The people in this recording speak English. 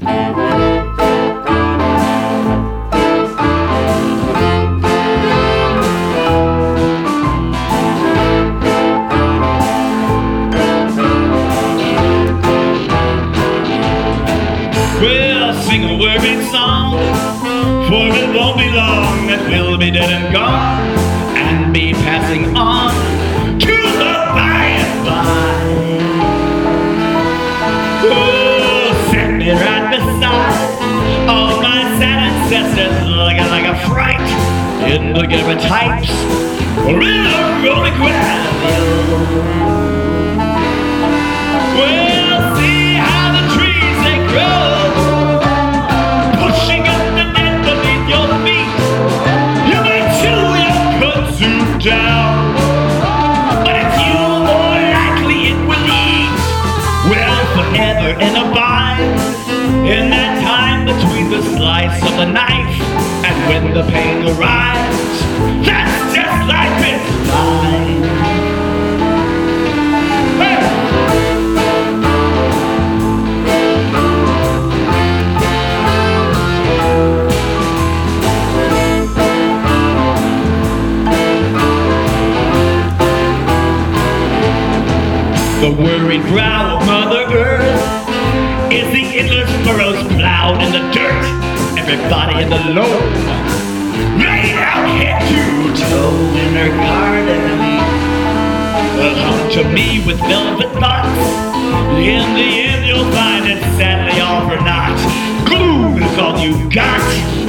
We'll sing a working song, for it won't be long that we'll be dead and gone, and be passing on to the by and by. Oh, set me right beside all my sad ancestors, looking like a fright in the given types, or in a rolling graveyard. We'll see how the trees they grow, pushing up the net beneath your feet. You may chew your kudzu down, but it's you more likely it will eat. Well, forever and abide in that time between the slice of the knife and when the pain arrives. That's just life is life. The worried brow of Mother Earth is the endless furrows plowed in the dirt. Everybody in the loam laid out head to toe in her garden. Well, come to me with velvet thoughts. In the end you'll find it sadly all for naught. Gloom is all you got.